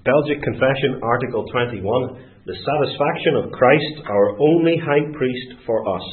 Belgic Confession, Article 21, the satisfaction of Christ, our only high priest for us.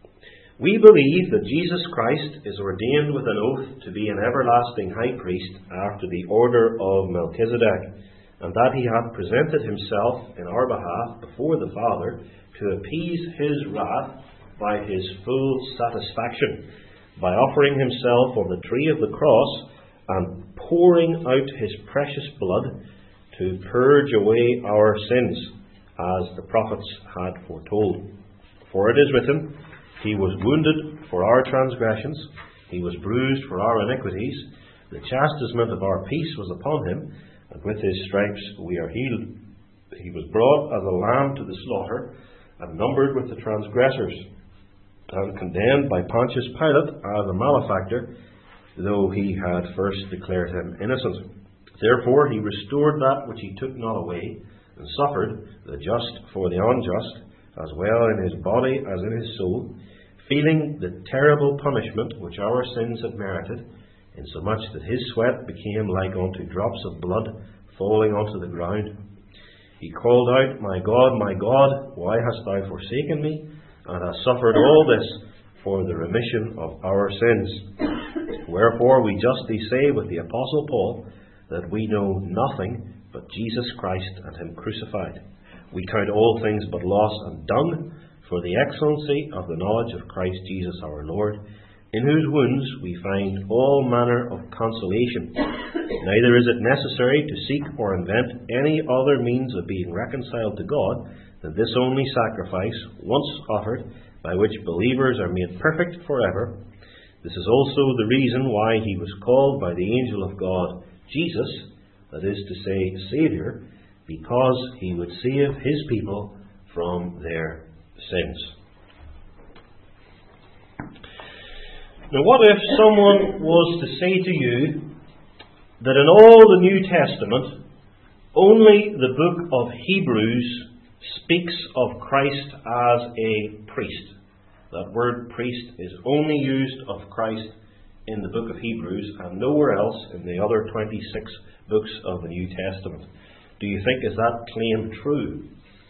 We believe that Jesus Christ is ordained with an oath to be an everlasting high priest after the order of Melchizedek, and that he hath presented himself in our behalf before the Father to appease his wrath by his full satisfaction, by offering himself on the tree of the cross and pouring out his precious blood to purge away our sins, as the prophets had foretold. For it is written, He was wounded for our transgressions, he was bruised for our iniquities, the chastisement of our peace was upon him, and with his stripes we are healed. He was brought as a lamb to the slaughter, and numbered with the transgressors, and condemned by Pontius Pilate as a malefactor, though he had first declared him innocent. Therefore he restored that which he took not away, and suffered the just for the unjust, as well in his body as in his soul, feeling the terrible punishment which our sins had merited, insomuch that his sweat became like unto drops of blood falling onto the ground. He called out, my God, why hast thou forsaken me? And hast suffered all this for the remission of our sins. Wherefore we justly say with the Apostle Paul, that we know nothing but Jesus Christ and him crucified. We count all things but loss and dung for the excellency of the knowledge of Christ Jesus our Lord, in whose wounds we find all manner of consolation. Neither is it necessary to seek or invent any other means of being reconciled to God than this only sacrifice, once offered, by which believers are made perfect forever. This is also the reason why he was called by the angel of God Jesus, that is to say, Saviour, because he would save his people from their sins. Now, what if someone was to say to you that in all the New Testament, only the book of Hebrews speaks of Christ as a priest? That word priest is only used of Christ in the book of Hebrews and nowhere else in the other 26 books of the New Testament. Do you think is that claim true?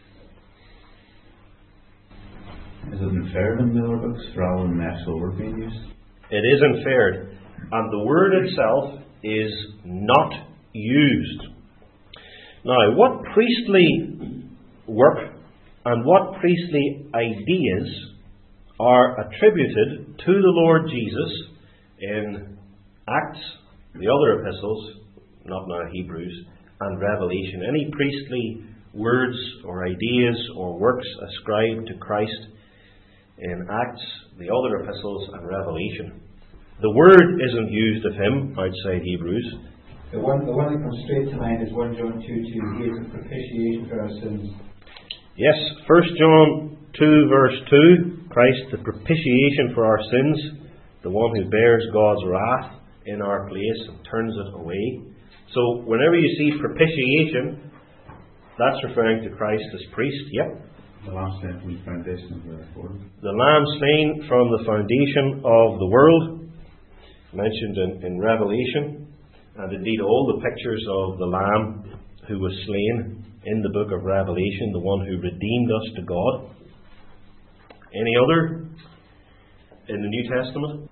Is it inferred in the other books rather than the actual word being used? It is inferred, and the word itself is not used. Now, what priestly work and what priestly ideas are attributed to the Lord Jesus in Acts, the other epistles, not now Hebrews, and Revelation? Any priestly words or ideas or works ascribed to Christ in Acts, the other epistles, and Revelation. The word isn't used of him outside Hebrews. The one that comes straight to mind is 1 John 2:2. He is a propitiation for our sins. Yes, 1 John 2 verse 2, Christ the propitiation for our sins, the one who bears God's wrath in our place and turns it away. So whenever you see propitiation, that's referring to Christ as priest. Yep. The Lamb slain from the foundation of the world. The Lamb slain from the foundation of the world, mentioned in Revelation, and indeed all the pictures of the Lamb who was slain in the book of Revelation, the one who redeemed us to God. Any other in the New Testament?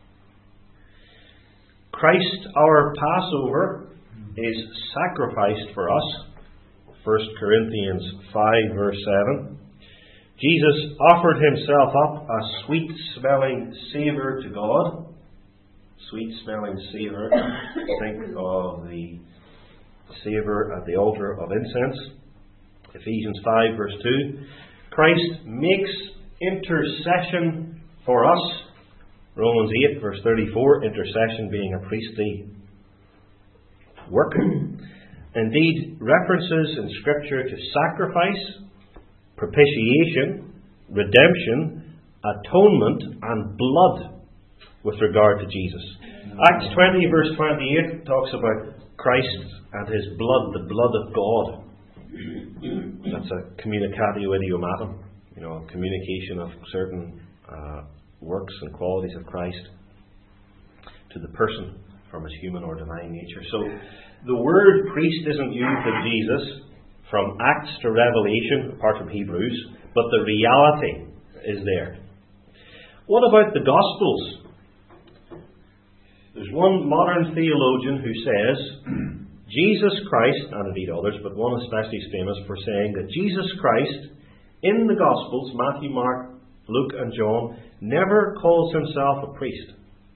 Christ, our Passover, is sacrificed for us. 1 Corinthians 5 verse 7. Jesus offered himself up a sweet-smelling savour to God. Sweet-smelling savour. Think of the savour at the altar of incense. Ephesians 5 verse 2. Christ makes intercession for us. Romans 8 verse 34. Intercession being a priestly work. Indeed, references in Scripture to sacrifice, propitiation, redemption, atonement, and blood with regard to Jesus. Acts 20 verse 28 talks about Christ and his blood, the blood of God. That's a communicatio idiomatum, a communication of certain works and qualities of Christ to the person from his human or divine nature. So the word priest isn't used of Jesus from Acts to Revelation, apart from Hebrews, but the reality is there. What about the Gospels? There's one modern theologian who says Jesus Christ, and indeed others, but one especially is famous for saying that Jesus Christ in the Gospels, Matthew, Mark, Luke and John, never calls himself a priest.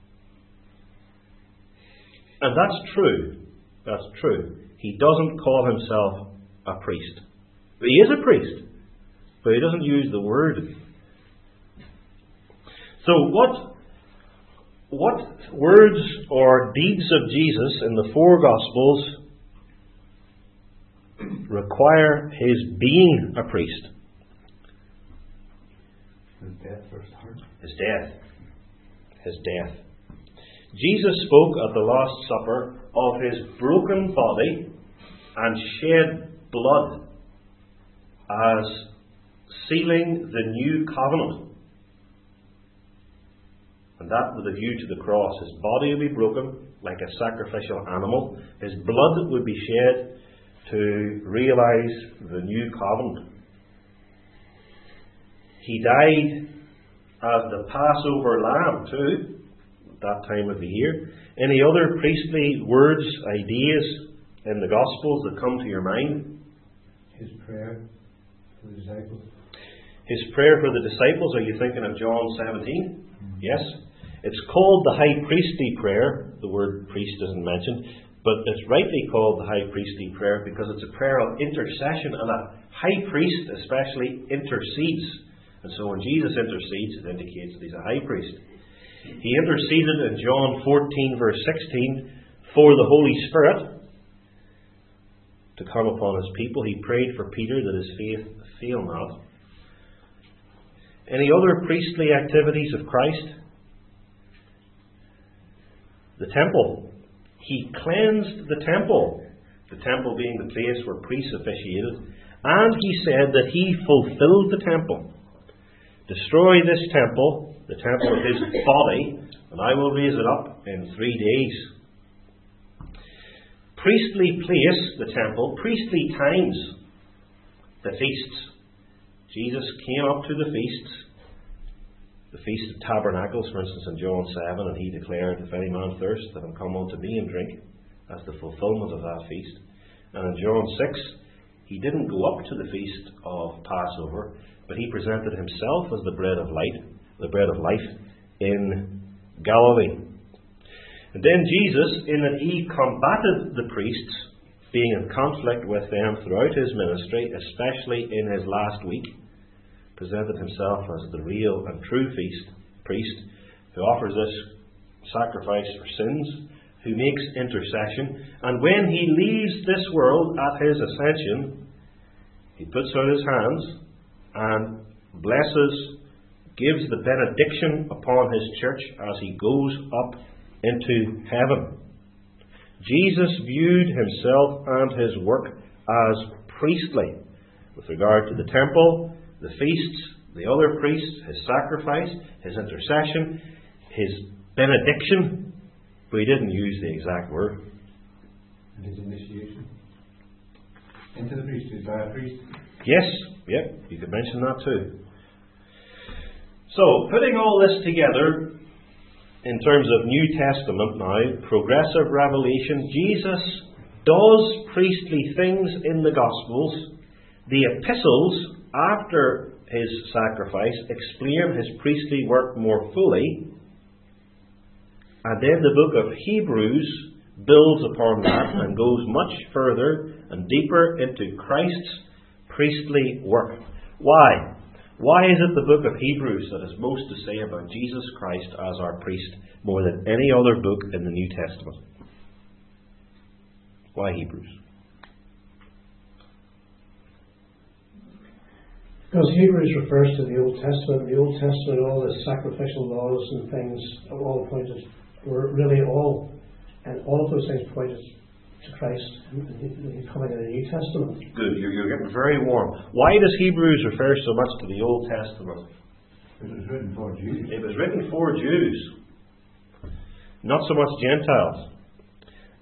And that's true. That's true. He doesn't call himself a priest. He is a priest, but he doesn't use the word. So what words or deeds of Jesus in the four Gospels require his being a priest? His death for a start. His death. His death. Jesus spoke at the Last Supper of his broken body and shed blood as sealing the new covenant. And that with a view to the cross. His body would be broken like a sacrificial animal. His blood would be shed to realize the new covenant. He died as the Passover lamb too, at that time of the year. Any other priestly words, ideas in the Gospels that come to your mind? His prayer for the disciples. His prayer for the disciples, are you thinking of John 17? Yes. It's called the high priestly prayer. The word priest isn't mentioned, but it's rightly called the high priestly prayer because it's a prayer of intercession, and a high priest especially intercedes. And so when Jesus intercedes, it indicates that he's a high priest. He interceded in John 14 verse 16 for the Holy Spirit to come upon his people. He prayed for Peter that his faith fail not. Any other priestly activities of Christ? The temple. He cleansed the temple being the place where priests officiated, and he said that he fulfilled the temple. Destroy this temple, the temple of his body, and I will raise it up in 3 days. Priestly place, the temple, priestly times, the feasts. Jesus came up to the feasts, the Feast of Tabernacles, for instance, in John 7, and he declared, if any man thirst, let him come unto me and drink. That's the fulfillment of that feast. And in John 6, he didn't go up to the feast of Passover, but he presented himself as the bread of light, the bread of life in Galilee. And then Jesus, in that he combated the priests, being in conflict with them throughout his ministry, especially in his last week, presented himself as the real and true priest who offers this sacrifice for sins, who makes intercession, and when he leaves this world at his ascension, he puts out his hands and blesses, gives the benediction upon his church as he goes up into heaven. Jesus viewed himself and his work as priestly with regard to the temple, the feasts, the other priests, his sacrifice, his intercession, his benediction, but he didn't use the exact word. And his initiation into the priesthood by a priest. Yes, you could mention that too. So, putting all this together in terms of New Testament now, progressive revelation, Jesus does priestly things in the Gospels. The epistles, after his sacrifice, explain his priestly work more fully. And then the book of Hebrews builds upon that and goes much further and deeper into Christ's priestly work. Why? Why is it the book of Hebrews that has most to say about Jesus Christ as our priest more than any other book in the New Testament? Why Hebrews? Because Hebrews refers to the Old Testament. The Old Testament, all the sacrificial laws and things, all pointed, were really all, and all of those things pointed to Christ coming in the New Testament. Good, you're getting very warm. Why does Hebrews refer so much to the Old Testament? It was written for Jews. It was written for Jews, not so much Gentiles.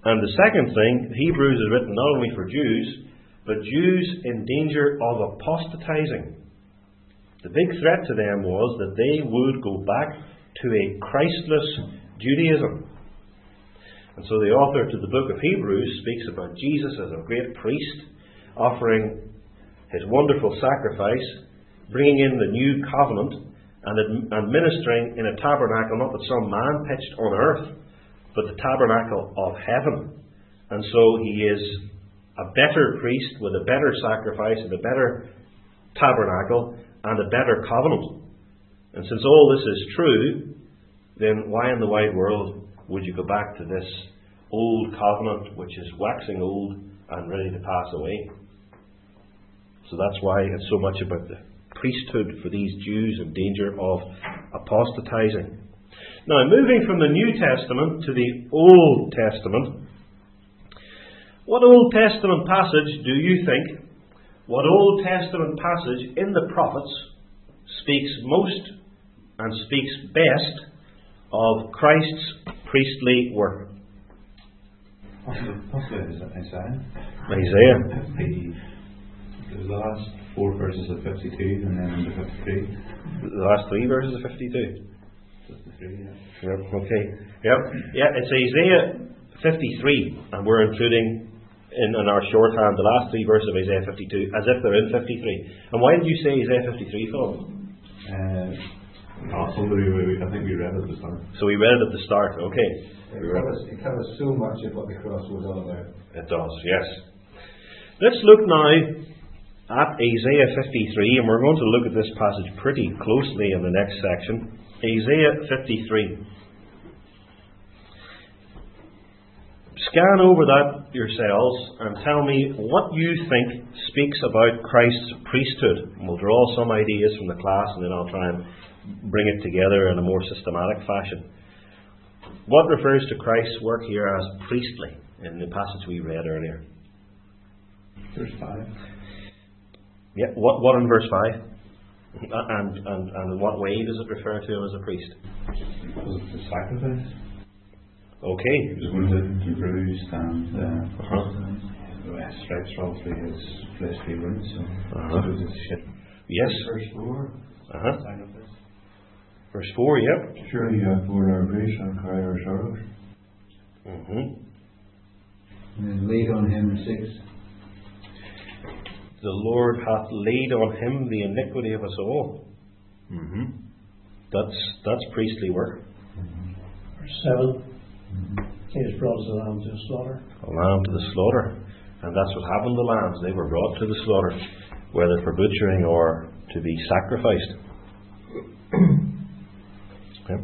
And the second thing, Hebrews is written not only for Jews, but Jews in danger of apostatizing. The big threat to them was that they would go back to a Christless Judaism. And so the author to the book of Hebrews speaks about Jesus as a great priest, offering his wonderful sacrifice, bringing in the new covenant, and ministering in a tabernacle not that some man pitched on earth, but the tabernacle of heaven. And so he is a better priest with a better sacrifice and a better tabernacle and a better covenant. And since all this is true, then why in the wide world would you go back to this old covenant which is waxing old and ready to pass away? So that's why it's so much about the priesthood for these Jews in danger of apostatizing. Now, moving from the New Testament to the Old Testament, what Old Testament passage do you think, what Old Testament passage in the prophets speaks most and speaks best of Christ's priestly work? Possibly Isaiah. Isaiah. The last 4 verses of 52 and then into 53. The last 3 verses of 52. 53, yeah. Yep, okay. Yep. Yeah, it's Isaiah 53, and we're including in our shorthand the last 3 verses of Isaiah 52 as if they're in 53. And why did you say Isaiah 53, Philip? I think we read it at the start. So we read it at the start, okay. It covers so much of what the cross was all about. It does, yes. Let's look now at Isaiah 53, and we're going to look at this passage pretty closely in the next section. Isaiah 53. Scan over that yourselves and tell me what you think speaks about Christ's priesthood. And we'll draw some ideas from the class, and then I'll try and bring it together in a more systematic fashion. What refers to Christ's work here as priestly in the passage we read earlier? Verse 5. Yeah, what in verse 5? And in what way does it refer to him as a priest? Was it the sacrifice? Okay. He was wounded and bruised and stripes for obviously his fleshly wounds, so I suppose it's shit. Yes. Verse 4. Sacrifice. Verse 4, yep. Surely you have borne our griefs and carried our sorrows. And then laid on him 6. The Lord hath laid on him the iniquity of us all. That's priestly work. Verse 7. He was brought as a lamb to the slaughter. A lamb to the slaughter. And that's what happened to lambs. They were brought to the slaughter, whether for butchering or to be sacrificed. Yep.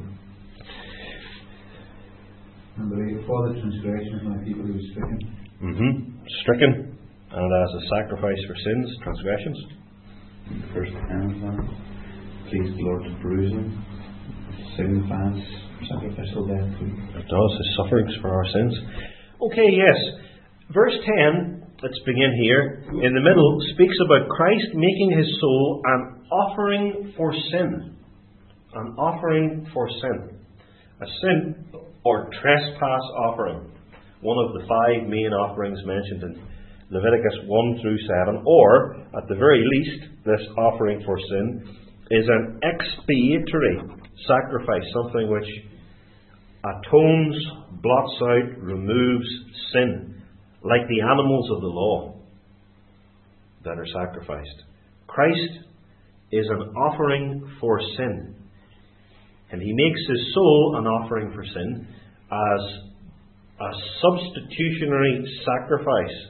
And for the transgressions of my people he was stricken. Stricken. And as a sacrifice for sins, transgressions. The first 10 please the Lord to bruise him, signifies sacrificial death. It does, his sufferings for our sins. Okay, yes. Verse 10, let's begin here, in the middle, speaks about Christ making his soul an offering for sin. An offering for sin. A sin or trespass offering. One of the 5 main offerings mentioned in Leviticus 1 through 7, or, at the very least, this offering for sin is an expiatory sacrifice, something which atones, blots out, removes sin, like the animals of the law that are sacrificed. Christ is an offering for sin, and he makes his soul an offering for sin as a substitutionary sacrifice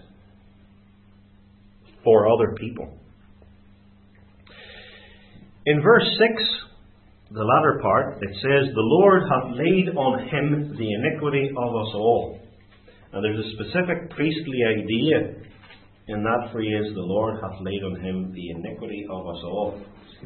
for other people. In verse 6, the latter part, it says, the Lord hath laid on him the iniquity of us all. And there's a specific priestly idea in that phrase, the Lord hath laid on him the iniquity of us all.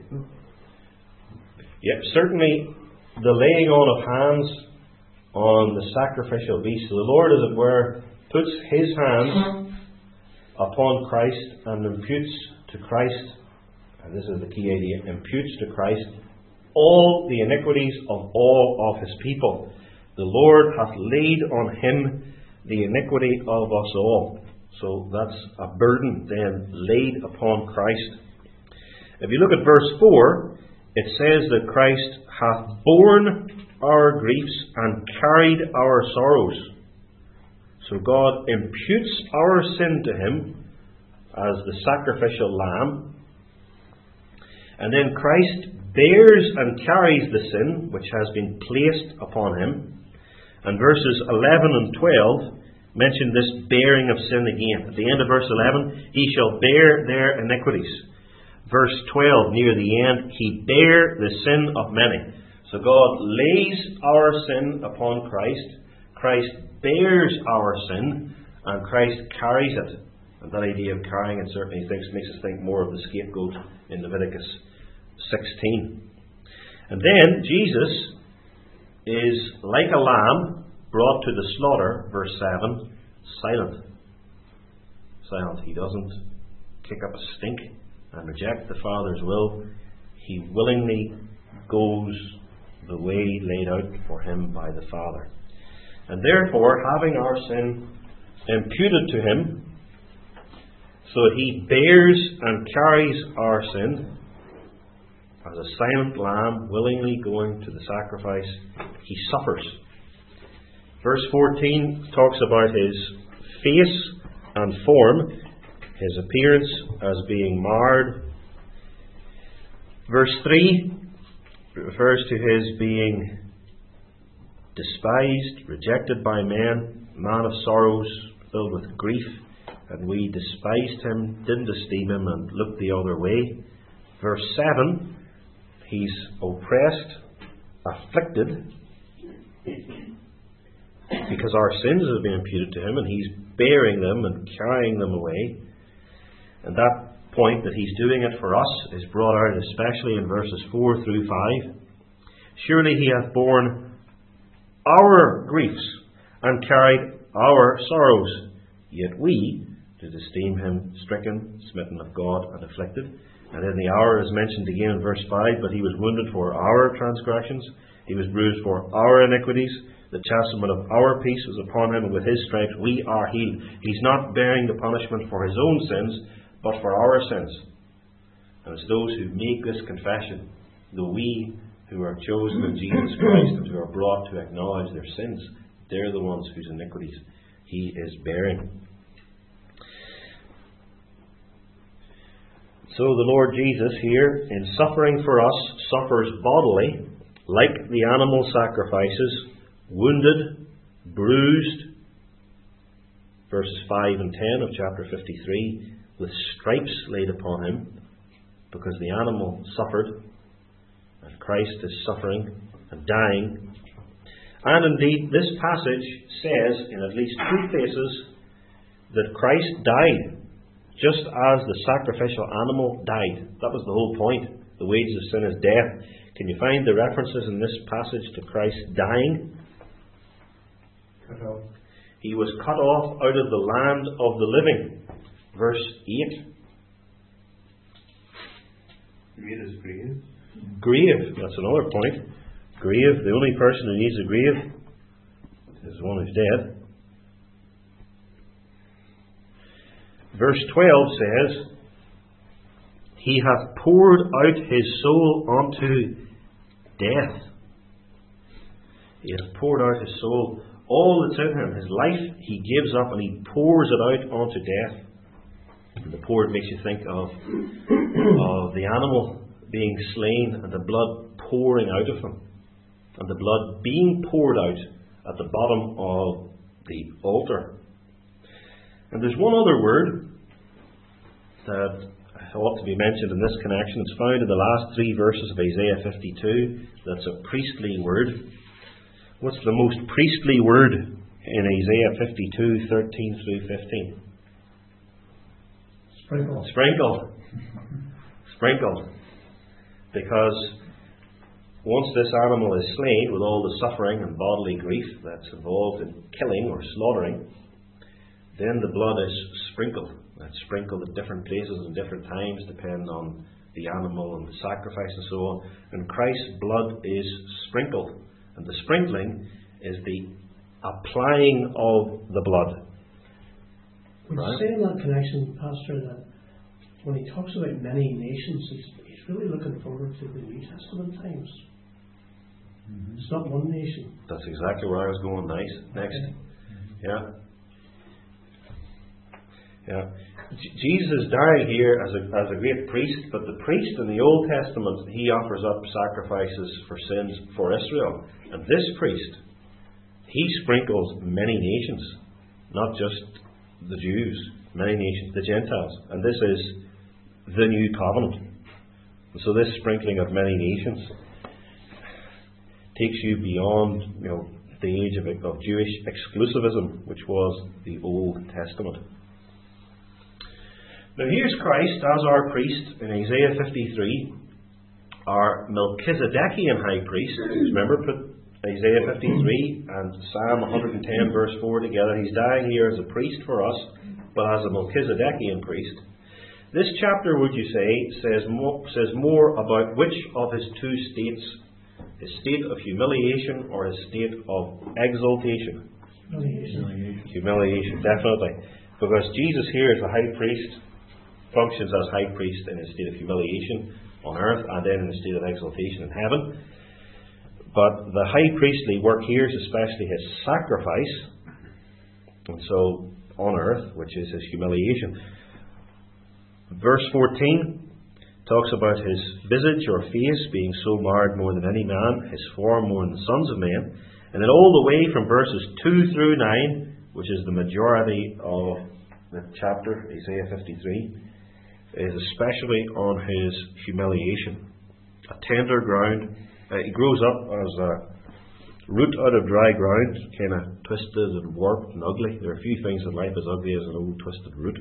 Yep, certainly the laying on of hands on the sacrificial beast. So the Lord, as it were, puts his hands upon Christ and imputes to Christ, and this is the key idea, imputes to Christ all the iniquities of all of his people. The Lord hath laid on him the iniquity of us all. So that's a burden then laid upon Christ. If you look at verse 4, it says that Christ hath borne our griefs and carried our sorrows. So God imputes our sin to him as the sacrificial lamb. And then Christ bears and carries the sin which has been placed upon him. And verses 11 and 12 mention this bearing of sin again. At the end of verse 11, he shall bear their iniquities. Verse 12, near the end, he bare the sin of many. So God lays our sin upon Christ. Christ bears our sin, and Christ carries it. And that idea of carrying it certainly makes us think more of the scapegoat in Leviticus 16. And then Jesus is like a lamb brought to the slaughter, verse 7, silent. Silent. He doesn't kick up a stink and reject the Father's will. He willingly goes the way laid out for him by the Father. And therefore, having our sin imputed to him, so that he bears and carries our sin, as a silent lamb willingly going to the sacrifice, he suffers. Verse 14 talks about his face and form, his appearance as being marred. Verse 3 refers to his being despised, rejected by men, man of sorrows, filled with grief, and we despised him, didn't esteem him, and looked the other way. Verse 7, he's oppressed, afflicted, because our sins have been imputed to him, and he's bearing them and carrying them away. And that point that he's doing it for us is brought out especially in verses 4 through 5. Surely he hath borne our griefs and carried our sorrows, yet we did esteem him stricken, smitten of God, and afflicted. And in the hour is mentioned again in verse 5, but he was wounded for our transgressions, he was bruised for our iniquities, the chastisement of our peace was upon him, and with his stripes we are healed. He's not bearing the punishment for his own sins, but for our sins. And it's those who make this confession, the we who are chosen in Jesus Christ and who are brought to acknowledge their sins, they're the ones whose iniquities he is bearing. So the Lord Jesus here, in suffering for us, suffers bodily, like the animal sacrifices, wounded, bruised, verses 5 and 10 of chapter 53, with stripes laid upon him, because the animal suffered, and Christ is suffering and dying. And indeed, this passage says in at least two places that Christ died just as the sacrificial animal died. That was the whole point. The wages of sin is death. Can you find the references in this passage to Christ dying? Cut off. He was cut off out of the land of the living. Verse 8. Made his grave. Grave, that's another point. Grave, the only person who needs a grave is the one who's dead. Verse 12 says, he hath poured out his soul unto death. He hath poured out his soul. All that's in him, his life, he gives up and he pours it out unto death. And the poured makes you think of the animal being slain and the blood pouring out of him. And the blood being poured out at the bottom of the altar. And there's one other word that ought to be mentioned in this connection. It's found in the last three verses of Isaiah 52. That's a priestly word. What's the most priestly word in Isaiah 52, 13 through 15? Sprinkle. Sprinkle. Sprinkle. Because once this animal is slain with all the suffering and bodily grief that's involved in killing or slaughtering, then the blood is sprinkled. It's sprinkled at different places and different times, depending on the animal and the sacrifice and so on. And Christ's blood is sprinkled. And the sprinkling is the applying of the blood. Would you say in that connection, Pastor, that when he talks about many nations, he's really looking forward to the New Testament times? It's not one nation. That's exactly where I was going next. Okay. Yeah. Jesus is dying here as a great priest, but the priest in the Old Testament, he offers up sacrifices for sins for Israel. And this priest, he sprinkles many nations, not just the Jews, many nations, the Gentiles. And this is the new covenant. And so this sprinkling of many nations takes you beyond, the age of Jewish exclusivism, which was the Old Testament. Now here's Christ as our priest in Isaiah 53, our Melchizedekian high priest. Remember, put Isaiah 53 and Psalm 110 verse 4 together. He's dying here as a priest for us, but as a Melchizedekian priest. This chapter, would you say, says more about which of his two states, his state of humiliation or his state of exaltation? Humiliation, definitely. Because Jesus here as a high priest functions as high priest in a state of humiliation on earth and then in a state of exaltation in heaven. But the high priestly work here is especially his sacrifice, and so on earth, which is his humiliation. Verse 14 talks about his visage or face being so marred more than any man, his form more than the sons of men. And then all the way from verses 2 through 9, which is the majority of the chapter, Isaiah 53, is especially on his humiliation. A tender ground. He grows up as a root out of dry ground, kind of twisted and warped and ugly. There are few things in life as ugly as an old twisted root.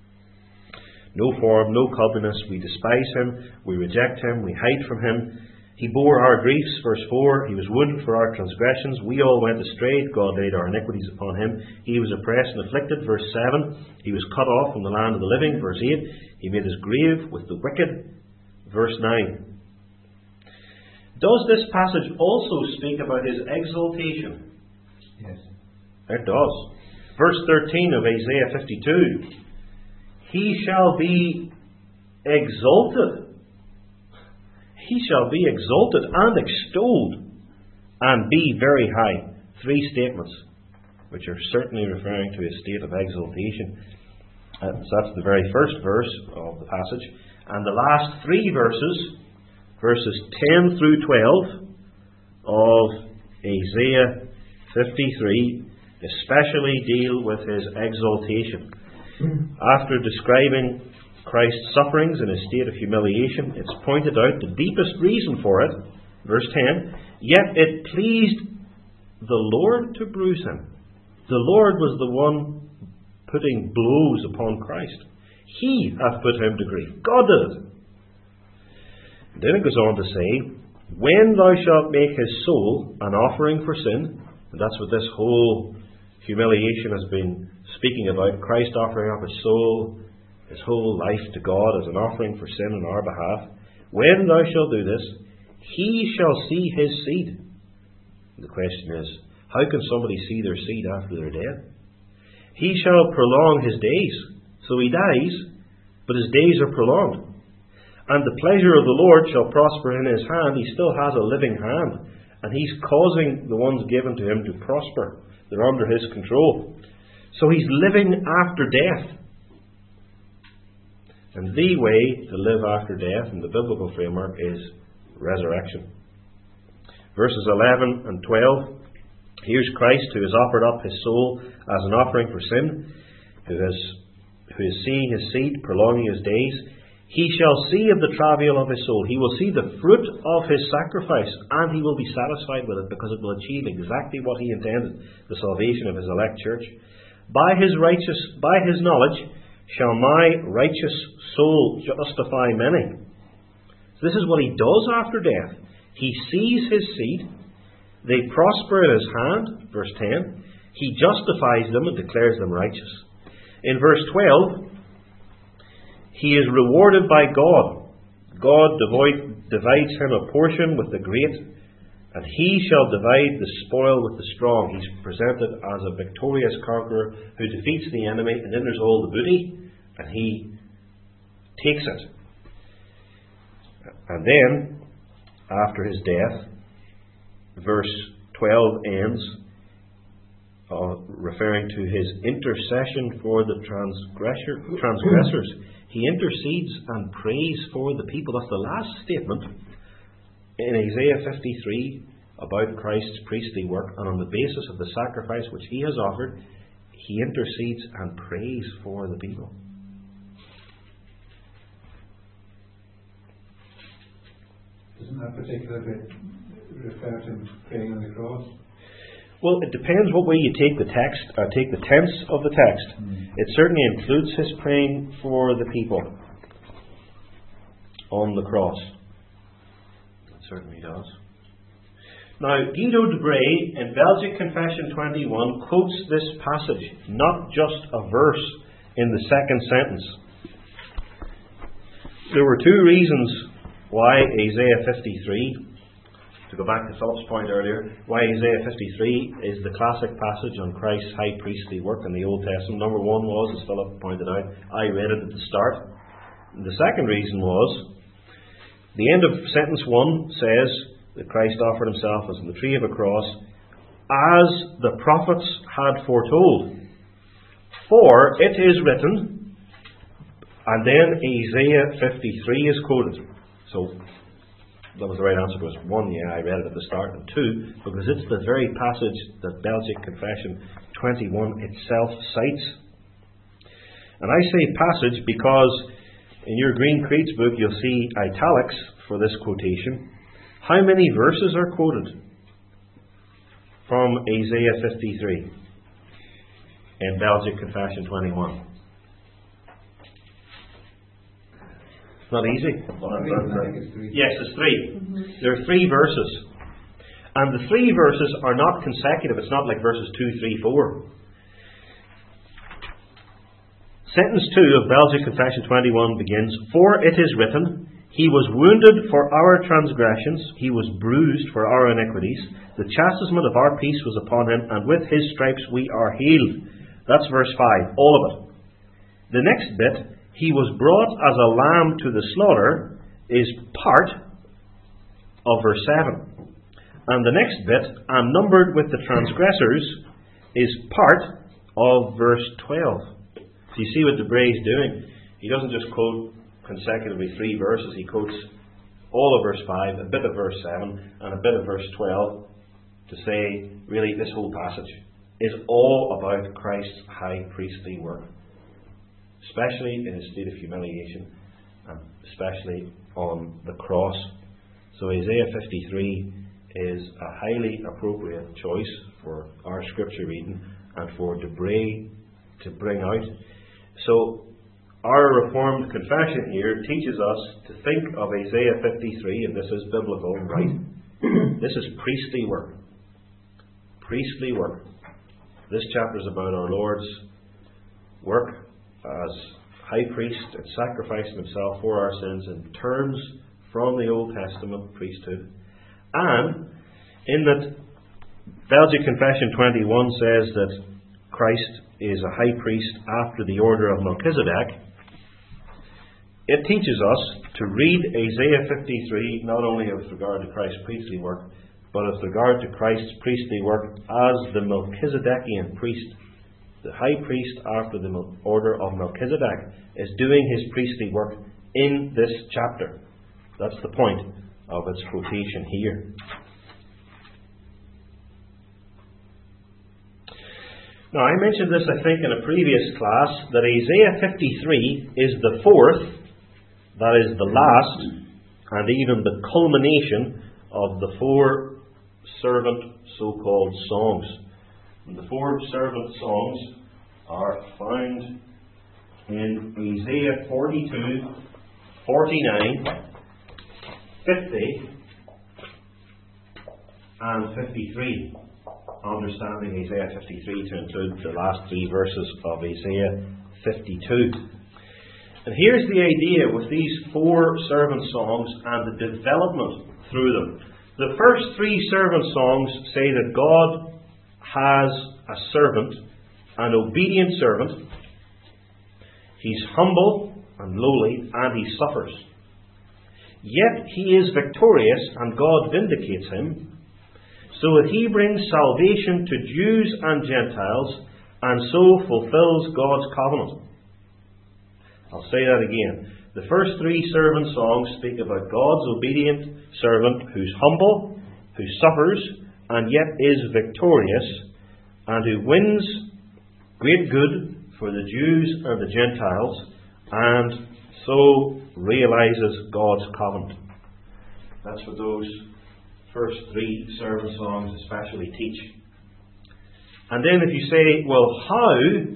No form, no comeliness. We despise him, we reject him, we hide from him. He bore our griefs, verse 4. He was wounded for our transgressions. We all went astray. God laid our iniquities upon him. He was oppressed and afflicted, verse 7. He was cut off from the land of the living, verse 8. He made his grave with the wicked, verse 9. Does this passage also speak about his exaltation? Yes. It does. Verse 13 of Isaiah 52. He shall be exalted. He shall be exalted and extolled and be very high. 3 statements, which are certainly referring to a state of exaltation. So that's the very first verse of the passage. And the last 3 verses, verses 10 through 12 of Isaiah 53, especially deal with his exaltation. After describing Christ's sufferings in a state of humiliation, it's pointed out the deepest reason for it. Verse 10, yet it pleased the Lord to bruise him. The Lord was the one putting blows upon Christ. He hath put him to grief. God did it. Then it goes on to say, when thou shalt make his soul an offering for sin, and that's what this whole humiliation has been speaking about, Christ offering up his soul, his whole life to God as an offering for sin on our behalf. When thou shalt do this, he shall see his seed. The question is, how can somebody see their seed after they're dead? He shall prolong his days. So he dies, but his days are prolonged. And the pleasure of the Lord shall prosper in his hand. He still has a living hand. And he's causing the ones given to him to prosper. They're under his control. So he's living after death. And the way to live after death in the biblical framework is resurrection. Verses 11 and 12. Here's Christ who has offered up his soul as an offering for sin, who is seeing his seed, prolonging his days. He shall see of the travail of his soul. He will see the fruit of his sacrifice, and he will be satisfied with it, because it will achieve exactly what he intended, the salvation of his elect church. By his knowledge shall my righteous soul justify many. So this is what he does after death. He sees his seed. They prosper in his hand, verse 10. He justifies them and declares them righteous. In verse 12, he is rewarded by God. God divides him a portion with the great, And he shall divide the spoil with the strong. He's presented as a victorious conqueror who defeats the enemy, and then there's all the booty, and he takes it. And then, after his death, verse 12 ends, referring to his intercession for the transgressors. He intercedes and prays for the people. That's the last statement in Isaiah 53 about Christ's priestly work, and on the basis of the sacrifice which he has offered, he intercedes and prays for the people. Doesn't that particular bit refer to praying on the cross? Well, it depends what way you take the text, or take the tense of the text. It certainly includes his praying for the people on the cross. It certainly does. Now, Guido de Bray in Belgic Confession 21 quotes this passage, not just a verse in the second sentence. There were two reasons why Isaiah 53, to go back to Philip's point earlier, why Isaiah 53 is the classic passage on Christ's high priestly work in the Old Testament. Number one was, as Philip pointed out, I read it at the start. And the second reason was, the end of sentence 1 says that Christ offered himself as on the tree of a cross, as the prophets had foretold. For it is written, and then Isaiah 53 is quoted. So that was the right answer. Was 1, yeah, I read it at the start, and 2, because it's the very passage that Belgic Confession 21 itself cites. And I say passage because in your Green Creeds book you'll see italics for this quotation. How many verses are quoted from Isaiah 53 in Belgic Confession 21? It's not easy. Yes, it's 3. There are 3 verses. And the 3 verses are not consecutive. It's not like verses 2, 3, 4. Sentence 2 of Belgic Confession 21 begins, For it is written, He was wounded for our transgressions, He was bruised for our iniquities. The chastisement of our peace was upon Him, and with His stripes we are healed. That's verse 5, all of it. The next bit, He was brought as a lamb to the slaughter, is part of verse 7. And the next bit, and numbered with the transgressors, is part of verse 12. So you see what de Bray is doing. He doesn't just quote consecutively 3 verses. He quotes all of verse 5, a bit of verse 7, and a bit of verse 12 to say, really, this whole passage is all about Christ's high priestly work, especially in his state of humiliation, and especially on the cross. So Isaiah 53 is a highly appropriate choice for our scripture reading and for de Bray to bring out. So our Reformed confession here teaches us to think of Isaiah 53, and this is biblical, right? This is priestly work. Priestly work. This chapter is about our Lord's work as high priest and sacrificing himself for our sins in terms from the Old Testament priesthood. And in that Belgic Confession 21 says that Christ is a high priest after the order of Melchizedek, it teaches us to read Isaiah 53 not only with regard to Christ's priestly work, but with regard to Christ's priestly work as the Melchizedekian priest. The high priest after the order of Melchizedek is doing his priestly work in this chapter. That's the point of its quotation here. Now, I mentioned this, I think, in a previous class, that Isaiah 53 is the 4th, that is the last, and even the culmination of the 4 servant so-called songs. And the 4 servant songs are found in Isaiah 42, 49, 50, and 53. Understanding Isaiah 53 to include the last 3 verses of Isaiah 52. And here's the idea with these 4 servant songs and the development through them. The first three servant songs say that God has a servant, an obedient servant. He's humble and lowly, and he suffers. Yet he is victorious, and God vindicates him, so that he brings salvation to Jews and Gentiles, and so fulfills God's covenant. I'll say that again. The first three servant songs speak about God's obedient servant who's humble, who suffers, and yet is victorious, and who wins great good for the Jews and the Gentiles, and so realizes God's covenant. That's what those first three servant songs especially teach. And then if you say, well,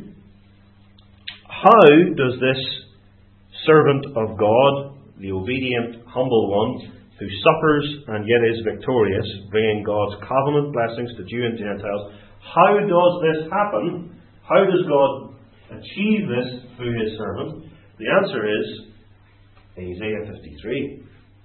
how does this servant of God, the obedient, humble one, who suffers and yet is victorious, bringing God's covenant blessings to Jew and Gentiles, how does this happen? How does God achieve this through his servant? The answer is Isaiah 53.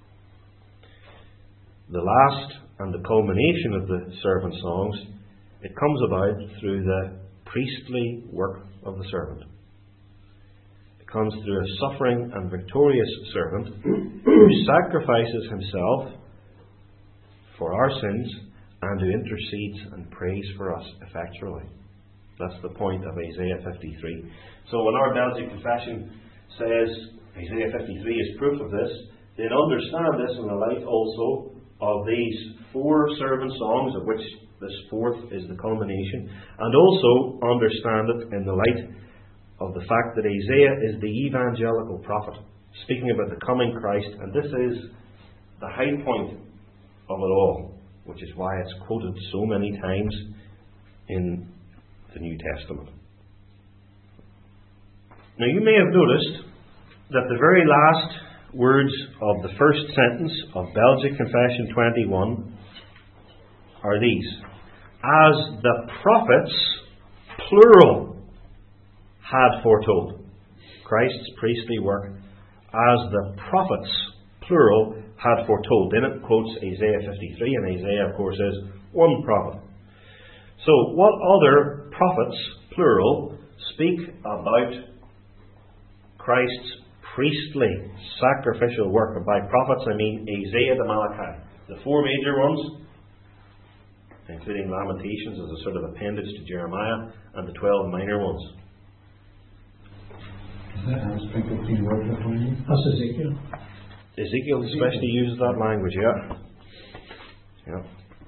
The last and the culmination of the servant songs, it comes about through the priestly work of the servant. It comes through a suffering and victorious servant who sacrifices himself for our sins and who intercedes and prays for us effectually. That's the point of Isaiah 53. So when our Belgic Confession says Isaiah 53 is proof of this, then understand this in the light also of these four servant songs, of which this fourth is the culmination, and also understand it in the light of the fact that Isaiah is the evangelical prophet, speaking about the coming Christ, and this is the high point of it all, which is why it's quoted so many times in the New Testament. Now you may have noticed that the very last words of the first sentence of Belgic Confession 21 are these: as the prophets, plural, had foretold. Christ's priestly work, as the prophets, plural, had foretold. Then it quotes Isaiah 53, and Isaiah, of course, is one prophet. So, what other prophets, plural, speak about Christ's priestly sacrificial work? And by prophets I mean Isaiah to Malachi. The four major ones, including Lamentations as a sort of appendage to Jeremiah, and the 12 minor ones. That's Ezekiel. Ezekiel especially uses that language, yeah.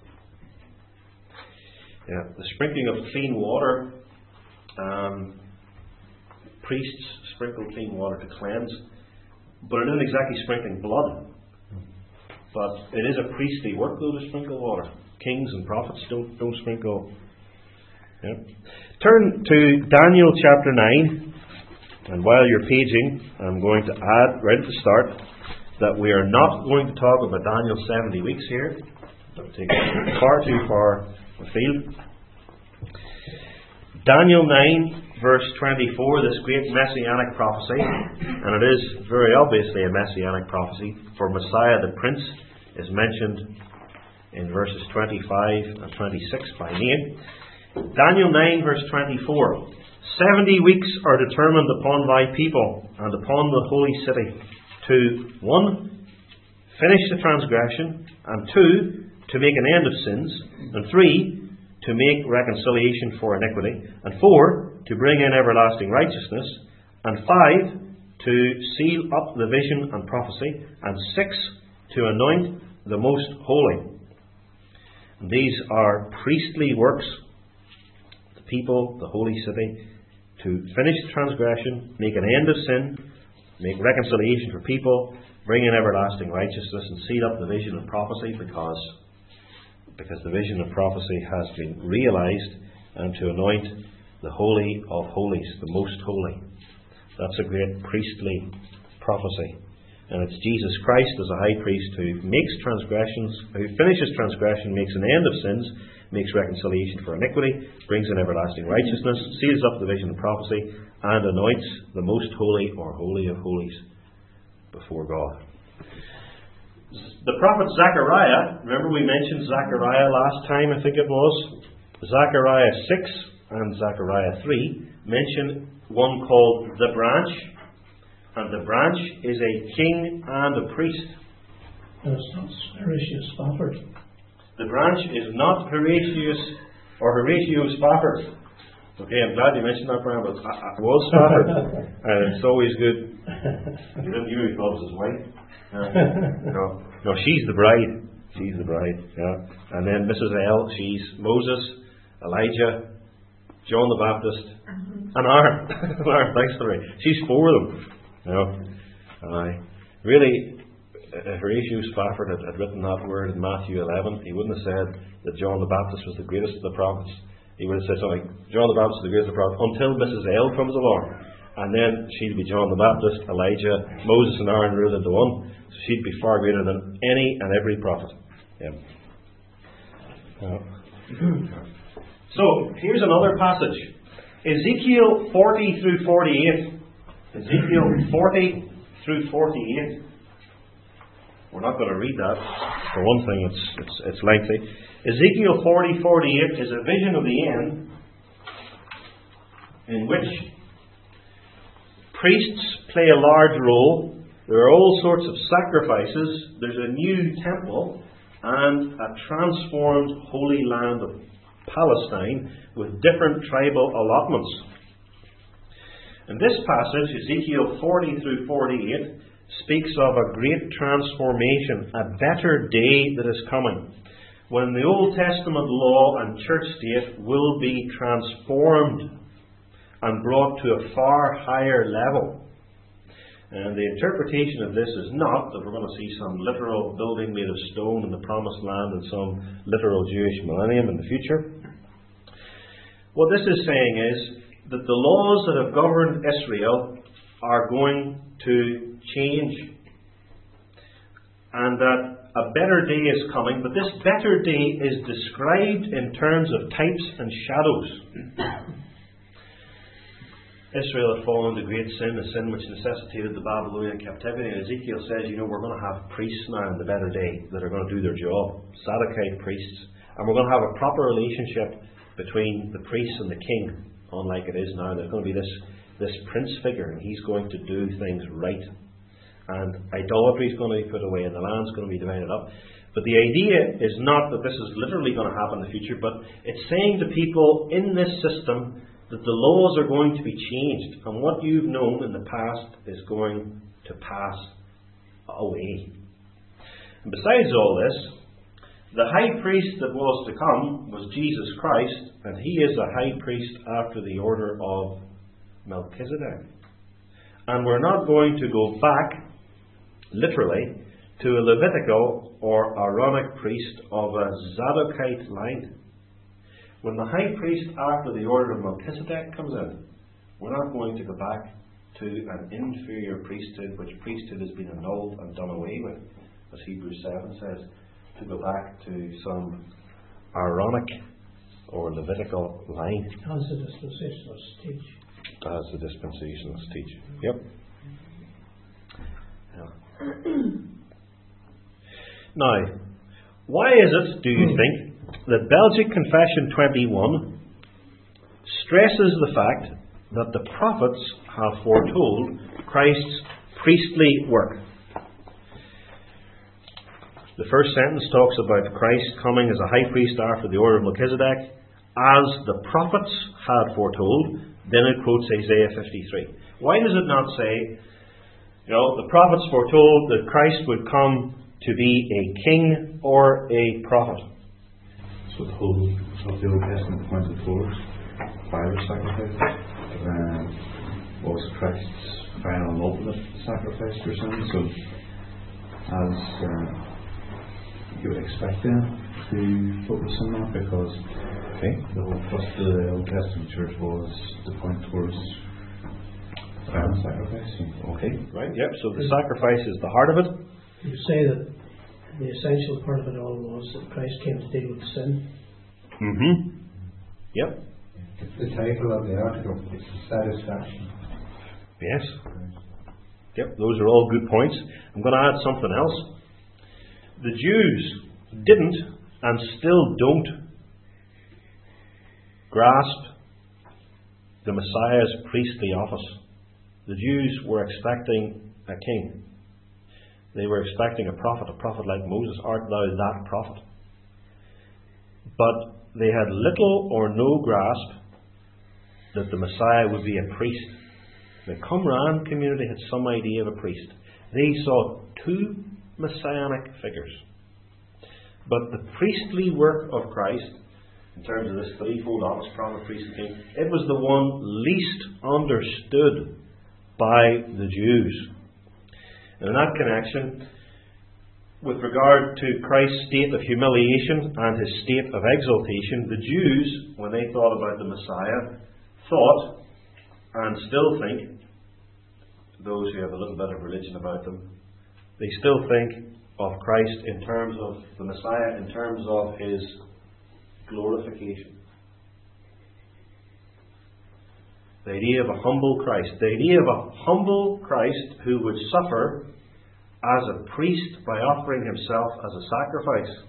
The sprinkling of clean water, priests sprinkle clean water to cleanse, but it isn't exactly sprinkling blood. But it is a priestly work, though, to sprinkle water. Kings and prophets don't sprinkle. Yeah. Turn to Daniel chapter 9, and while you're paging, I'm going to add right at the start that we are not going to talk about Daniel's 70 weeks here. That would take us far too far afield. Daniel 9, verse 24, this great messianic prophecy, and it is very obviously a messianic prophecy, for Messiah the Prince is mentioned in verses 25 and 26 by name. Daniel 9, verse 24. 70 weeks are determined upon thy people and upon the holy city to 1. Finish the transgression, and 2. To make an end of sins, and 3. To make reconciliation for iniquity, and 4. To bring in everlasting righteousness, and 5. To seal up the vision and prophecy, and 6. To anoint the most holy. And these are priestly works. The people, the holy city, to finish the transgression, make an end of sin, make reconciliation for people, bring in everlasting righteousness, and seal up the vision and prophecy, because the vision of prophecy has been realized, and to anoint the Holy of Holies, the Most Holy. That's a great priestly prophecy. And it's Jesus Christ as a high priest who makes transgressions, who finishes transgression, makes an end of sins, makes reconciliation for iniquity, brings in everlasting righteousness, seals up the vision of prophecy, and anoints the Most Holy or Holy of Holies before God. The prophet Zechariah, remember we mentioned Zechariah last time, I think it was. Zechariah 6 and Zechariah 3 mention one called the branch. And the branch is a king and a priest. And it's not Horatius Spafford. The branch is not Horatius or Horatio Spafford. Okay, I'm glad you mentioned that, Brian, but I was Spafford. And it's always good. You didn't give me calls his wife. No, she's the bride. She's the bride, yeah. And then Mrs. L, she's Moses, Elijah, John the Baptist, and Aaron. Aaron, thanks for me. She's 4 of them. Really, if Horatio Spafford had written that word in Matthew 11, he wouldn't have said that John the Baptist was the greatest of the prophets. He would have said something like, John the Baptist is the greatest of the prophets, until Mrs. L comes along. And then she'd be John the Baptist, Elijah, Moses and Aaron rolled into one. So she'd be far greater than any and every prophet. Yeah. So, here's another passage. Ezekiel 40 through 48. Ezekiel 40 through 48. We're not going to read that. For one thing, it's lengthy. Ezekiel 40:48 is a vision of the end in which priests play a large role. There are all sorts of sacrifices. There's a new temple and a transformed holy land of Palestine with different tribal allotments. In this passage, Ezekiel 40 through 48 speaks of a great transformation, a better day that is coming, when the Old Testament law and church state will be transformed and brought to a far higher level. And the interpretation of this is not that we're going to see some literal building made of stone in the Promised Land and some literal Jewish millennium in the future. What this is saying is that the laws that have governed Israel are going to change, and that a better day is coming, but this better day is described in terms of types and shadows. Israel had fallen into great sin, a sin which necessitated the Babylonian captivity. And Ezekiel says, we're going to have priests now in the better day that are going to do their job, Sadducite priests, and we're going to have a proper relationship between the priest and the king, unlike it is now. There's going to be this prince figure, and he's going to do things right. And idolatry is going to be put away, and the land's going to be divided up. But the idea is not that this is literally going to happen in the future, but it's saying to people in this system that the laws are going to be changed, and what you've known in the past is going to pass away. And besides all this, the high priest that was to come was Jesus Christ, and he is a high priest after the order of Melchizedek. And we're not going to go back, literally, to a Levitical or Aaronic priest of a Zadokite line. When the high priest after the order of Melchizedek comes in, we're not going to go back to an inferior priesthood, which priesthood has been annulled and done away with, as Hebrews 7 says, to go back to some Aaronic or Levitical line. As the dispensationalists teach. As the dispensationalists teach. Yep. Yeah. Now, why is it, do you think, that Belgic Confession 21 stresses the fact that the prophets have foretold Christ's priestly work? The first sentence talks about Christ coming as a high priest after the order of Melchizedek, as the prophets had foretold. Then it quotes Isaiah 53. Why does it not say, the prophets foretold that Christ would come to be a king or a prophet? So the whole of the Old Testament pointed towards fire sacrifices. Was Christ's final and ultimate sacrifice for sin? So, as you would expect them to focus on that, because the whole thrust of the Old Testament church was to point towards fire and sacrifice. Okay, right, yep. So the sacrifice is the heart of it. You say that the essential part of it all was that Christ came to deal with sin. Mm-hmm. Yep. It's the title of the article. It's the satisfaction. Yes. Yep, those are all good points. I'm going to add something else. The Jews didn't and still don't grasp the Messiah's priestly office. The Jews were expecting a king. They were expecting a prophet like Moses. Art thou that prophet? But they had little or no grasp that the Messiah would be a priest. The Qumran community had some idea of a priest. They saw two messianic figures. But the priestly work of Christ, in terms of this threefold office, prophet, priest, and king, it was the one least understood by the Jews. And in that connection, with regard to Christ's state of humiliation and his state of exaltation, the Jews, when they thought about the Messiah, thought, and still think, those who have a little bit of religion about them, they still think of Christ in terms of the Messiah, in terms of his glorification. The idea of a humble Christ. The idea of a humble Christ who would suffer as a priest by offering himself as a sacrifice.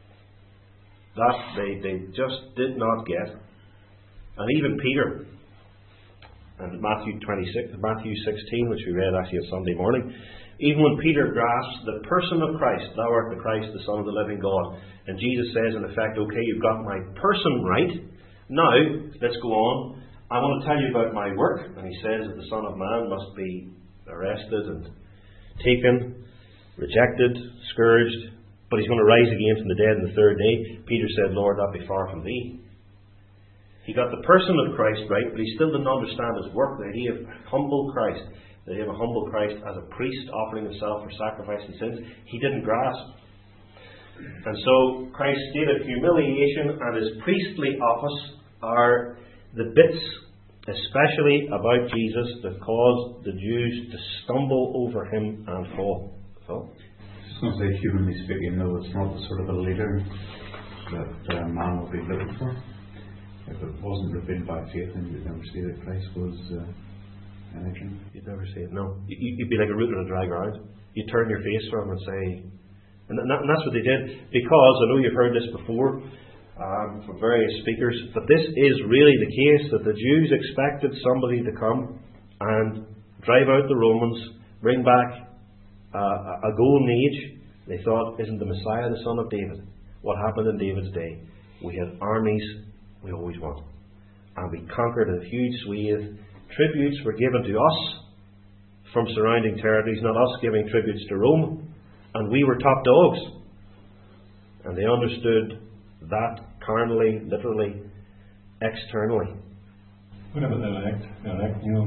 That they just did not get. And even Peter, and Matthew 16, which we read actually on Sunday morning, even when Peter grasps the person of Christ, thou art the Christ, the Son of the living God, and Jesus says in effect, okay, you've got my person right, now let's go on. I want to tell you about my work. And he says that the Son of Man must be arrested and taken, rejected, scourged, but he's going to rise again from the dead on the third day. Peter said, Lord, that be far from thee. He got the person of Christ right, but he still didn't understand his work, the idea of humble Christ, the idea of a humble Christ as a priest offering himself for sacrifice and sins. He didn't grasp. And so Christ's state of humiliation and his priestly office are the bits, especially about Jesus, that caused the Jews to stumble over him and fall. So, just going to say, humanly speaking, no, it's not the sort of a leader that man would be looking for. If it wasn't revealed by faith, then you'd never see that Christ was anything. You'd never see it, no. You'd be like a root in a dry ground. You'd turn your face from him and say... And that's what they did, because, I know you've heard this before, from various speakers, but this is really the case, that the Jews expected somebody to come and drive out the Romans, bring back a golden age. They thought, isn't the Messiah the son of David? What happened in David's day? We had armies we always want, and we conquered a huge swathe. Tributes were given to us from surrounding territories, not us giving tributes to Rome, and we were top dogs. And they understood that carnally, literally, externally. What about the elect? The elect, you know,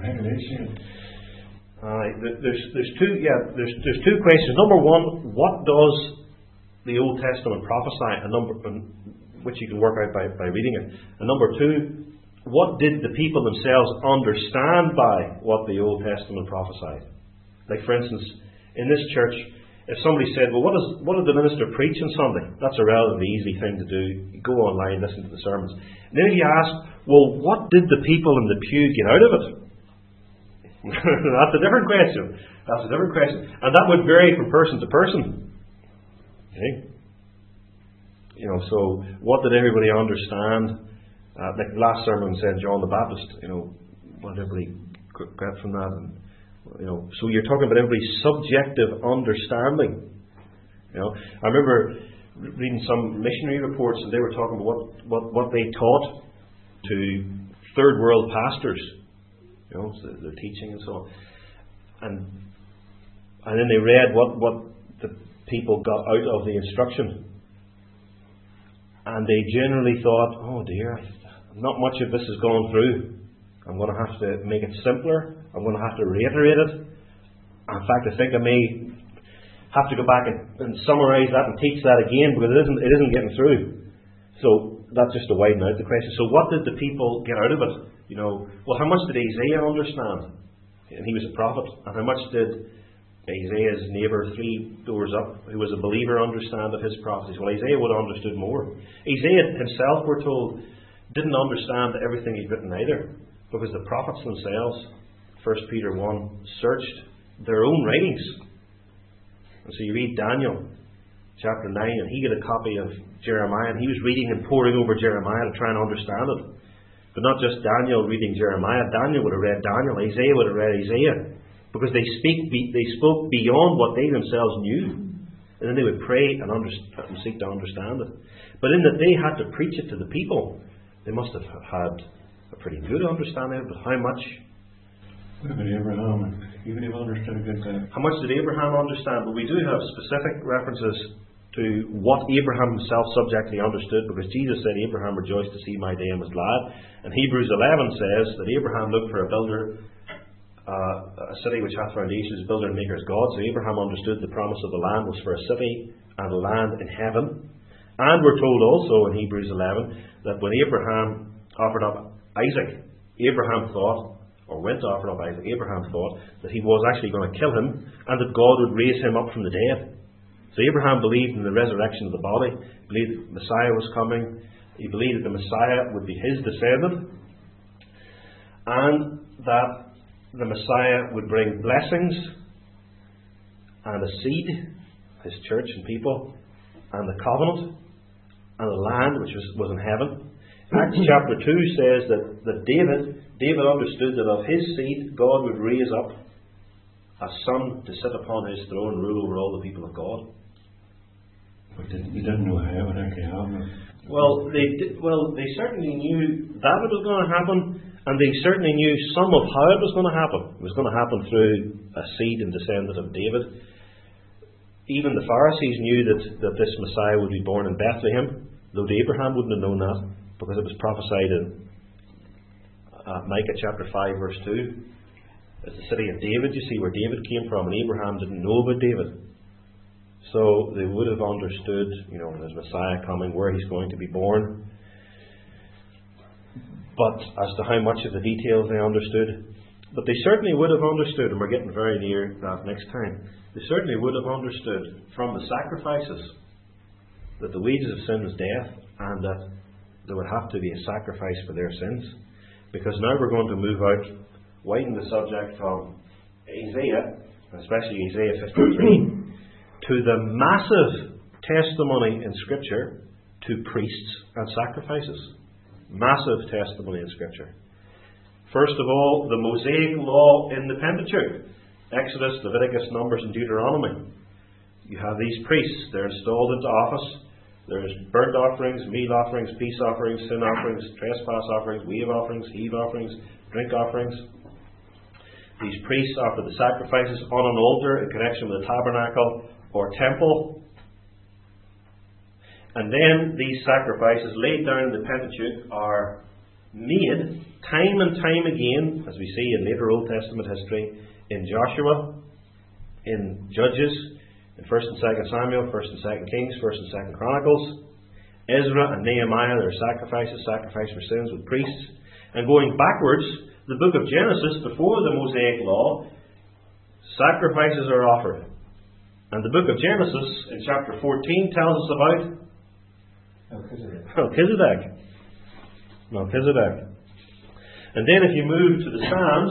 there's two questions. Number one, what does the Old Testament prophesy? Which you can work out by reading it. And number two, what did the people themselves understand by what the Old Testament prophesied? Like, for instance, in this church, if somebody said, well, what did the minister preach on Sunday? That's a relatively easy thing to do. You go online, listen to the sermons. And then if you ask, well, what did the people in the pew get out of it? That's a different question. And that would vary from person to person. Okay? You know, so what did everybody understand? Like the last sermon said, John the Baptist, you know, what did everybody get from that? And, you know, so you're talking about everybody's subjective understanding. You know, I remember reading some missionary reports, and they were talking about what they taught to third world pastors. You know, so their teaching and so on. And then they read what the people got out of the instruction. And they generally thought, oh dear, not much of this has gone through. I'm going to have to make it simpler. I'm going to have to reiterate it. In fact, I think I may have to go back and summarise that and teach that again, because it isn't getting through. So that's just to widen out the question. So what did the people get out of it? You know, well, how much did Isaiah understand? And he was a prophet. And how much did Isaiah's neighbour 3 doors up, who was a believer, understand of his prophecies? Well, Isaiah would have understood more. Isaiah himself, we're told, didn't understand everything he'd written either, because the prophets themselves, 1 Peter 1, searched their own writings. And so you read Daniel, chapter 9, and he got a copy of Jeremiah, and he was reading and poring over Jeremiah to try and understand it. But not just Daniel reading Jeremiah. Daniel would have read Daniel. Isaiah would have read Isaiah. Because they spoke beyond what they themselves knew. And then they would pray and seek to understand it. But in that they had to preach it to the people, they must have had a pretty good understanding of it. But how much? What about Abraham? He would have understood a good bit. How much did Abraham understand? Well, we do have specific references to what Abraham himself subjectly understood, because Jesus said, Abraham rejoiced to see my day and was glad. And Hebrews 11 says that Abraham looked for a builder, a city which hath foundations, builder and maker is God. So Abraham understood the promise of the land was for a city and a land in heaven. And we're told also in Hebrews 11 that when Abraham offered up Isaac, Abraham thought that he was actually going to kill him, and that God would raise him up from the dead. So Abraham believed in the resurrection of the body, believed that Messiah was coming, he believed that the Messiah would be his descendant, and that the Messiah would bring blessings and a seed, his church and people, and the covenant, and the land which was in heaven. Acts chapter 2 says that David understood that of his seed God would raise up a son to sit upon his throne and rule over all the people of God. But he didn't know how it would actually happen. Well, they certainly knew that it was going to happen, and they certainly knew some of how it was going to happen. It was going to happen through a seed and descendant of David. Even the Pharisees knew that this Messiah would be born in Bethlehem, though Abraham wouldn't have known that, because it was prophesied in Micah chapter 5 verse 2. It's the city of David, you see, where David came from, and Abraham didn't know about David. So they would have understood, there's Messiah coming, where he's going to be born. But as to how much of the details they understood, but they certainly would have understood, and we're getting very near that next time, they certainly would have understood from the sacrifices that the wages of sin was death, and that there would have to be a sacrifice for their sins. Because now we're going to move out, widen the subject from Isaiah, especially Isaiah 53, to the massive testimony in Scripture to priests and sacrifices. Massive testimony in Scripture. First of all, the Mosaic law in the Pentateuch. Exodus, Leviticus, Numbers and Deuteronomy. You have these priests. They're installed into office. There's burnt offerings, meal offerings, peace offerings, sin offerings, trespass offerings, wave offerings, heave offerings, drink offerings. These priests offer the sacrifices on an altar in connection with the tabernacle or temple. And then these sacrifices laid down in the Pentateuch are made time and time again, as we see in later Old Testament history, in Joshua, in Judges, in 1st and 2nd Samuel, 1st and 2nd Kings, 1st and 2nd Chronicles, Ezra and Nehemiah, their sacrifice for sins with priests. And going backwards, the book of Genesis, before the Mosaic law, sacrifices are offered. And the book of Genesis, in chapter 14, tells us about Melchizedek. And then if you move to the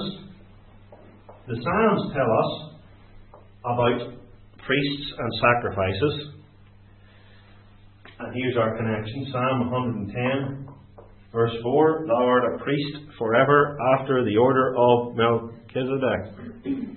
Psalms tell us about priests and sacrifices. And here's our connection. Psalm 110, verse 4. Thou art a priest forever after the order of Melchizedek.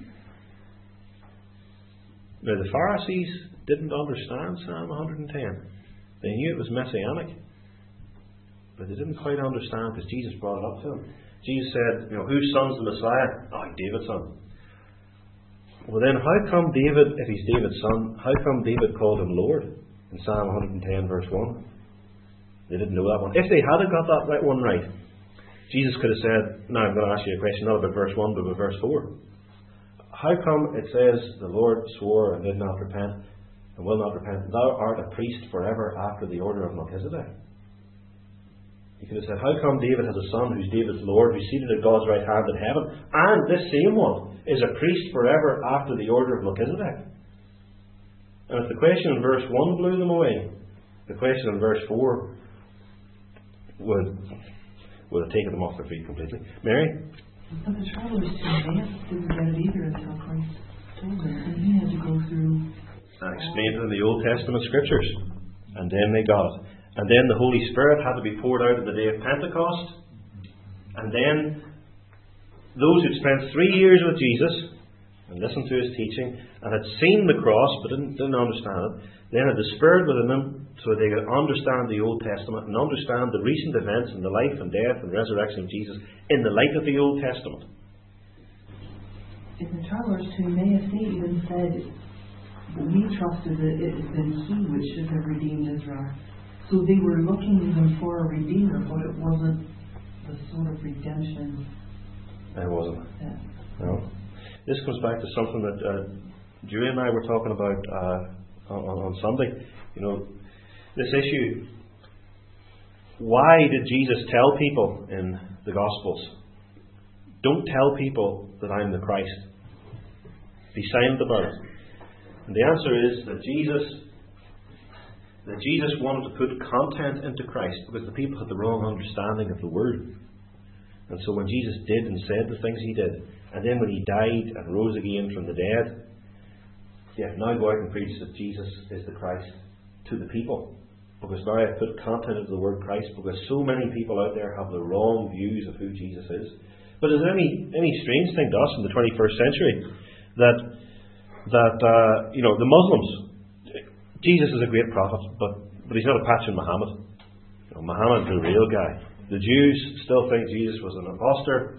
Now the Pharisees didn't understand Psalm 110. They knew it was messianic, but they didn't quite understand, because Jesus brought it up to them. Jesus said, whose son's the Messiah? Oh, David's son. Well then, how come David, if he's David's son, how come David called him Lord in Psalm 110 verse 1? They didn't know that one. If they had got that one right, Jesus could have said, now I'm going to ask you a question not about verse 1 but about verse 4. How come it says the Lord swore and did not repent and will not repent, thou art a priest forever after the order of Melchizedek? He could have said, how come David has a son who's David's Lord, who's seated at God's right hand in heaven, and this same one is a priest forever after the order of Melchizedek? And if the question in verse 1 blew them away, the question in verse 4 would have taken them off their feet completely. Mary? But the travelers to Emmaus didn't get it either until Christ told them, and he had to go through explained in the Old Testament scriptures. And then they got it. And then the Holy Spirit had to be poured out on the day of Pentecost. And then those who'd spent 3 years with Jesus and listened to his teaching and had seen the cross but didn't understand it, then had the Spirit within them so they could understand the Old Testament and understand the recent events in the life and death and resurrection of Jesus in the light of the Old Testament. In the travelers to Emmaus, they even said, we trusted that it had been He which should have redeemed Israel. So they were looking even for a Redeemer, but it wasn't the sort of redemption. It wasn't. Yeah. No. This comes back to something that Dewey and I were talking about on Sunday. You know, this issue. Why did Jesus tell people in the Gospels, don't tell people that I'm the Christ? Be silent about it. And the answer is that Jesus wanted to put content into Christ because the people had the wrong understanding of the Word. And so when Jesus did and said the things he did, and then when he died and rose again from the dead, now go out and preach that Jesus is the Christ to the people. Because now I've put content into the word Christ, because so many people out there have the wrong views of who Jesus is. But is it any strange thing to us in the 21st century that the Muslims, Jesus is a great prophet, but he's not a patch on Muhammad. Muhammad's the real guy. The Jews still think Jesus was an impostor.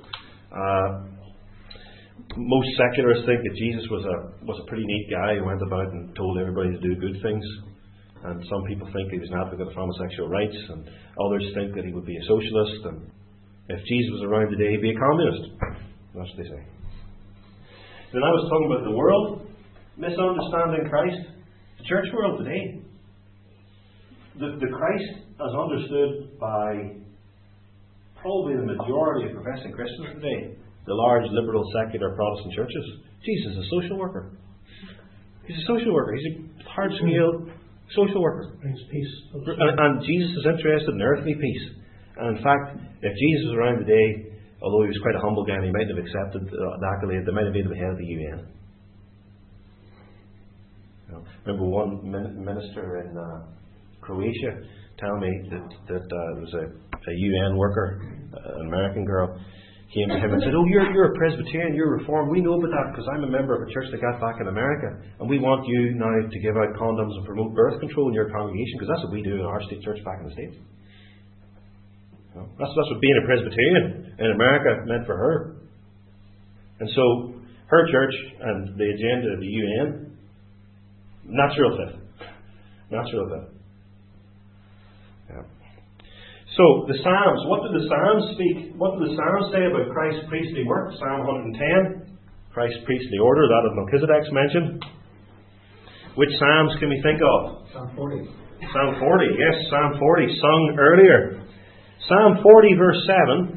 Most secularists think that Jesus was a pretty neat guy who went about and told everybody to do good things. And some people think he was an advocate of homosexual rights, and others think that he would be a socialist. And if Jesus was around today, he'd be a communist. That's what they say. Then I was talking about the world misunderstanding Christ. The church world today. The Christ as understood by probably the majority of professing Christians today, the large liberal secular Protestant churches. Jesus is a social worker. He's a social worker. He's a hard-scale social worker. Brings peace. And Jesus is interested in earthly peace. And in fact, if Jesus was around today, although he was quite a humble guy and he might have accepted the accolade, they might have made him the head of the UN. Remember one minister in Croatia telling me that there was a UN worker, an American girl, came to him and said, "Oh, you're a Presbyterian, you're Reformed. We know about that because I'm a member of a church that got back in America, and we want you now to give out condoms and promote birth control in your congregation because that's what we do in our state church back in the States." That's what being a Presbyterian in America meant for her. And so her church and the agenda of the UN, natural fit. Natural fit. Yeah. So the Psalms, what do the Psalms speak? What do the Psalms say about Christ's priestly work? Psalm 110, Christ's priestly order, that of Melchizedek's mentioned. Which Psalms can we think of? Psalm 40. Psalm 40, yes, Psalm 40, sung earlier. Psalm 40, verse 7.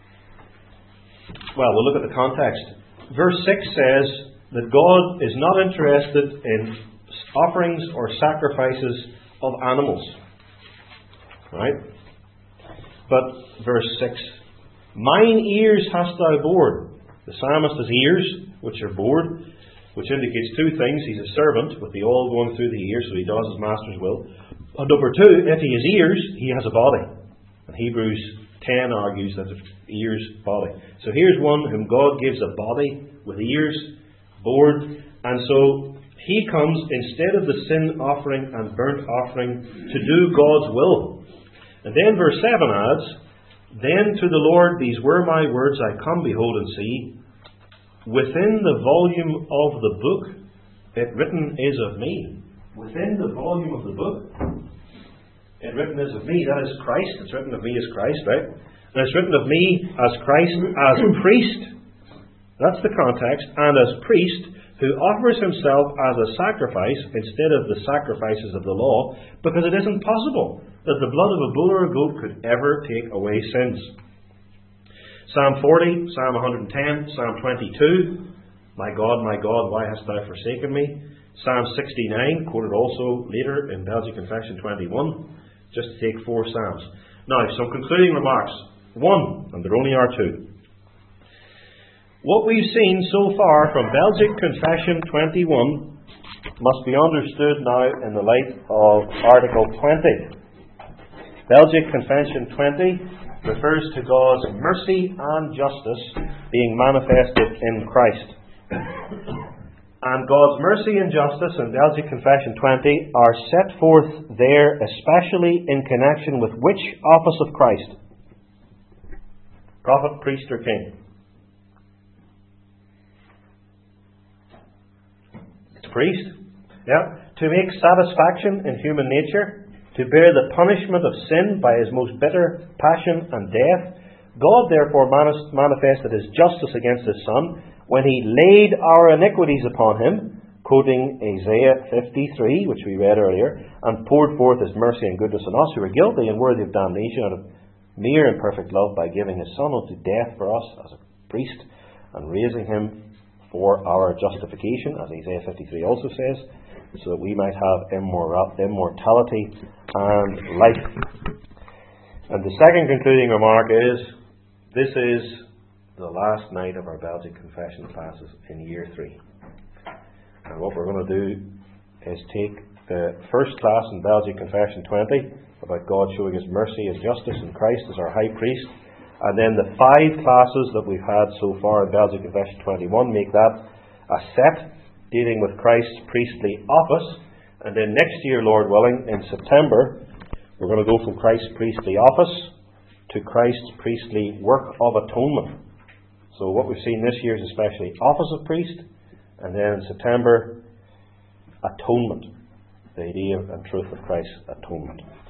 Well, we'll look at the context. Verse 6 says that God is not interested in offerings or sacrifices of animals. Right? But verse 6, mine ears hast thou bored. The psalmist has ears which are bored, which indicates two things. He's a servant with the oil going through the ears, so he does his master's will. And number two, if he has ears, he has a body. And Hebrews 10 argues that it's ears, body. So here's one whom God gives a body with ears, bored, and so he comes instead of the sin offering and burnt offering to do God's will. And then verse 7 adds, then to the Lord these were my words, I come, behold, and see. Within the volume of the book it written is of me. Within the volume of the book it written is of me. That is Christ. It's written of me as Christ, right? And it's written of me as Christ, as priest. That's the context. And as priest who offers himself as a sacrifice instead of the sacrifices of the law, because it isn't possible that the blood of a bull or a goat could ever take away sins. Psalm 40, Psalm 110, Psalm 22, my God, why hast thou forsaken me? Psalm 69, quoted also later in Belgic Confession 21, just to take 4 Psalms. Now, some concluding remarks. 1, and there only are 2. What we've seen so far from Belgic Confession 21 must be understood now in the light of Article 20. Belgic Confession 20 refers to God's mercy and justice being manifested in Christ. And God's mercy and justice in Belgic Confession 20 are set forth there, especially in connection with which office of Christ? Prophet, priest, or king? It's priest. Yeah. To make satisfaction in human nature, to bear the punishment of sin by his most bitter passion and death, God therefore manifested his justice against his Son when he laid our iniquities upon him, quoting Isaiah 53, which we read earlier, and poured forth his mercy and goodness on us who were guilty and worthy of damnation out of mere and perfect love by giving his Son unto death for us as a priest and raising him for our justification, as Isaiah 53 also says, so that we might have immortality and life. And the second concluding remark is, this is the last night of our Belgic Confession classes in year 3. And what we're going to do is take the first class in Belgic Confession 20 about God showing his mercy, his justice in Christ as our high priest, and then the 5 classes that we've had so far in Belgic Confession 21, make that a set dealing with Christ's priestly office. And then next year, Lord willing, in September, we're going to go from Christ's priestly office to Christ's priestly work of atonement. So what we've seen this year is especially office of priest, and then in September, atonement, the idea and truth of Christ's atonement.